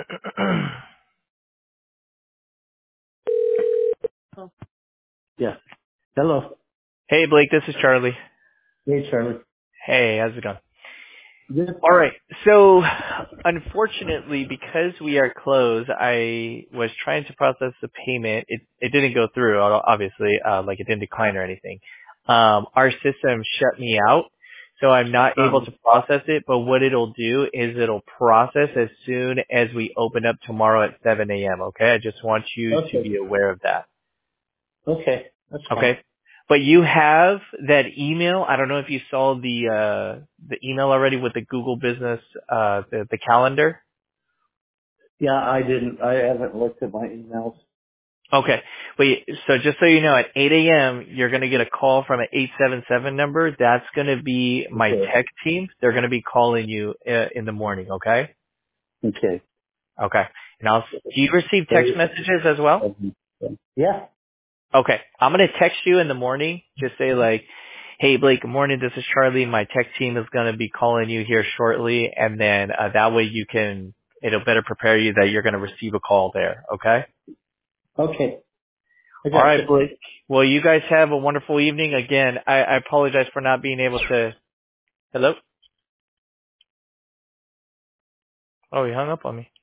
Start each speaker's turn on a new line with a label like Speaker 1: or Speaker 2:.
Speaker 1: Yeah. Hello.
Speaker 2: Hey, Blake, this is Charlie.
Speaker 1: Hey, Charlie.
Speaker 2: Hey, how's it going?
Speaker 1: Good.
Speaker 2: All right. So, unfortunately, because we are closed, I was trying to process the payment. It didn't go through, obviously, like it didn't decline or anything. Our system shut me out, so I'm not able to process it. But what it'll do is it'll process as soon as we open up tomorrow at 7 a.m. Okay? I just want you to
Speaker 1: Okay.
Speaker 2: be aware of that.
Speaker 1: Okay. That's fine.
Speaker 2: Okay. But you have that email. I don't know if you saw the email already with the Google Business the calendar.
Speaker 1: Yeah, I haven't looked at my emails.
Speaker 2: Okay. Wait, so just so you know, at 8 a.m. you're going to get a call from an 877 number. That's going to be my
Speaker 1: Okay.
Speaker 2: tech team. They're going to be calling you in the morning, okay?
Speaker 1: Okay.
Speaker 2: Okay. And do you receive text messages as well?
Speaker 1: Yeah.
Speaker 2: Okay. I'm going to text you in the morning. Just say like, hey, Blake, good morning. This is Charlie. My tech team is going to be calling you here shortly. And then that way it'll better prepare you that you're going to receive a call there. Okay.
Speaker 1: Okay. I
Speaker 2: All
Speaker 1: got you.
Speaker 2: right, Blake. Well, you guys have a wonderful evening. Again, I apologize for not being able to. Hello? Oh, he hung up on me.